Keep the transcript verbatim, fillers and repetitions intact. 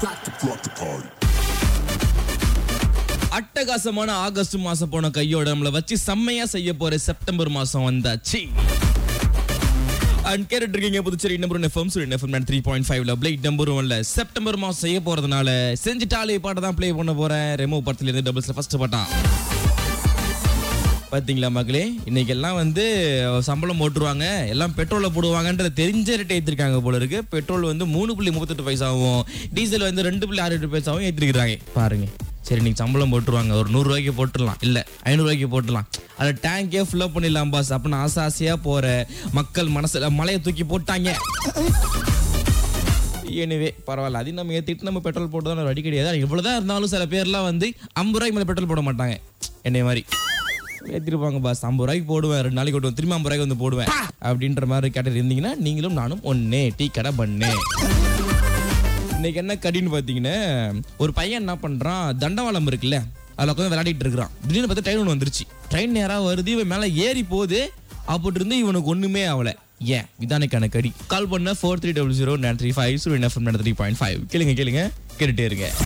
அட்டகாசமான ஆகஸ்ட் மாசம் போன கையோட நம்மள வச்சு செம்மையா செய்ய போற செப்டம்பர் மாசம் வந்தாச்சு. அண்ட் கேட்டுட்டு இருக்கீங்க Puducherry number FM Suryan FM three point ஃபைவ்ல பிளேட் நம்பர் ஒன்ல செப்டம்பர் மாசம் செய்ய போறதுனால செஞ்சுட்டாலே பாட்டை தான் பிளே பண்ண போறேன். ரெமோ படத்துல இருந்து டபுள்ஸ்ல ஃபர்ஸ்ட் பாட்டா பாத்தீங்களா மக்களே, இன்னைக்கு எல்லாம் வந்து சம்பளம் போட்டுருவாங்க, எல்லாம் பெட்ரோலை போடுவாங்கன்ற தெரிஞ்ச ரேட் ஏற்றிருக்காங்க போல இருக்கு. பெட்ரோல் வந்து மூணு புள்ளி முப்பத்தெட்டு பைசாவும் டீசல் வந்து ரெண்டு புள்ளி ஆறு எட்டு பைசாவும் ஏற்றிருக்கிறாங்க பாருங்க. சரி, நீங்க சம்பளம் போட்டுருவாங்க, ஒரு நூறு ரூபாய்க்கு போட்டுடலாம், இல்ல ஐநூறு ரூபாய்க்கு போட்டுடலாம், அதை டேங்கே ஃபுல் அப் பண்ணிடலாம் பாஸ் அப்படின்னு ஆசை ஆசையா போற மக்கள் மனசுல மலையை தூக்கி போட்டாங்க. எனவே பரவாயில்ல, அதையும் நம்ம ஏற்றிட்டு நம்ம பெட்ரோல் போட்டு தான் வழி கிடையாது. இவ்வளவுதான் இருந்தாலும் சில பேர்லாம் வந்து ஐம்பது ரூபாய்க்கு மேலே பெட்ரோல் போட மாட்டாங்க. என்னை மாதிரி ஏற்றிருப்பாங்க பாஸ், ஐம்பது ரூபாய்க்கு போடுவேன், ரெண்டு நாளைக்கு ஓட்டுவேன், திரும்ப ஐம்பது ரூபாய்க்கு வந்து போடுவேன் அப்படின்ற மாதிரி கேட்டு இருந்தீங்கன்னா நீங்களும் நானும் ஒன்னே டீ கடை பண்ணு. இன்னைக்கு என்ன கடின்னு பார்த்தீங்கன்னா, ஒரு பையன் என்ன பண்றான், தண்டவாளம் இருக்குல்ல அதில் உட்காந்து விளையாடிட்டு இருக்கிறான். திடீர்னு பார்த்தா ட்ரெயின் ஒன்று வந்துருச்சு. ட்ரெயின் நேராக வருது, இவன் மேலே ஏறி போகுது. அப்படி இருந்து இவனுக்கு ஒண்ணுமே ஆகலை. ஏன் இதானக்கான கடி. கால் பண்ண four three double zero nine three five three point five கேளுங்க கேளுங்க கேட்டுட்டே இருங்க.